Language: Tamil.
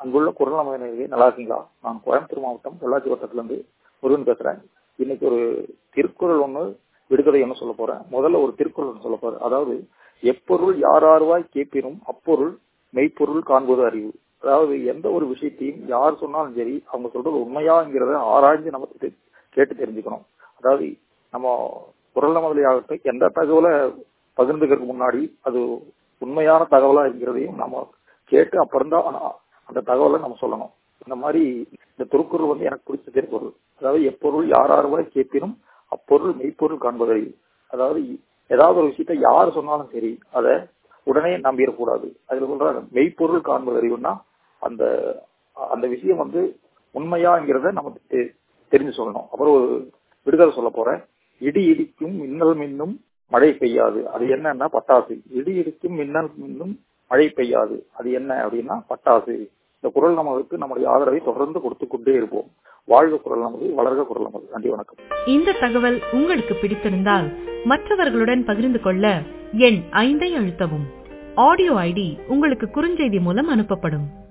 அங்குள்ள குரல் நமது நேயர்களே நல்லா இருக்கீங்களா? நான் கோயம்புத்தூர் மாவட்டம் பொள்ளாச்சி வட்டத்திலிருந்து முருகன் பேசுறேன். இன்னைக்கு ஒரு திருக்குறள் ஒண்ணு விடுகதை ஒண்ணு சொல்ல போறேன். முதல்ல ஒரு திருக்குறள் ஒன்று சொல்ல போறேன். அதாவது, எப்பொருள் யாராருவாய் கேட்பினும் அப்பொருள் மெய்ப்பொருள் காண்பது அறிவு. அதாவது எந்த ஒரு விஷயத்தையும் யார் சொன்னாலும் சரி, அவங்க சொல்றது உண்மையாங்கிறத ஆராய்ஞ்சு நமக்கு கேட்டு தெரிஞ்சுக்கணும். அதாவது நம்ம குரல் நமதிலே ஆகட்டும், எந்த தகவலை பகிர்ந்துக்கிறதுக்கு முன்னாடி அது உண்மையான தகவலா இருக்கிறதையும் நம்ம கேட்டு அப்புறம்தான் அந்த தகவலை நம்ம சொல்லணும். இந்த மாதிரி இந்த திருக்குறள் வந்து எனக்கு பிடிச்ச திருக்குறள். அதாவது எப்பொருள் யாராருவாய் கேட்பினும் அப்பொருள் மெய்ப்பொருள் காண்பது. அதாவது ஏதாவது ஒரு விஷயத்த யார் சொன்னாலும் சரி, அதை உடனே நம்பிடக்கூடாது. அதுல சொல்றாங்க மெய்ப்பொருள் காண்பது அறிவுன்னா அந்த அந்த விஷயம் வந்து உண்மையாங்கிறத நமக்கு தெரிஞ்சு சொல்லணும். அப்புறம் ஒரு விடுதலை சொல்ல போறேன். இடி இடிக்கும் மின்னல் மின்னும் மழை பெய்யாது, அது என்னன்னா பட்டாசு. இடி இடிக்கும் மின்னல் மின்னும் மழை பெய்யாது, அது என்ன அப்படின்னா பட்டாசு. இந்த குரல் நமக்கு நம்முடைய ஆதரவை தொடர்ந்து கொடுத்து கொண்டே இருப்போம். வாழ்க குரல் நமது, வளர்க குரல் நமது. நன்றி, வணக்கம். இந்த தகவல் உங்களுக்கு பிடித்திருந்தால் மற்றவர்களுடன் பகிர்ந்து கொள்ள எண் 5 அழுத்தவும். ஆடியோ ஐடி உங்களுக்கு குறுஞ்செய்தி மூலம் அனுப்பப்படும்.